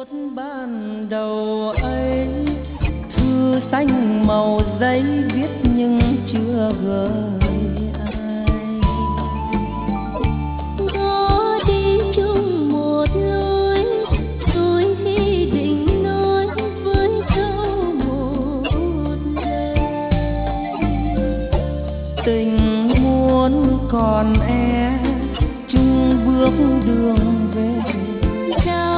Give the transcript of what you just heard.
ban đầu ấy, thư xanh màu giấy viết nhưng chưa gửi ai. Có đi chung một lối, tôi khi định nói với câu một lời. Tình muốn còn e chung bước đường về.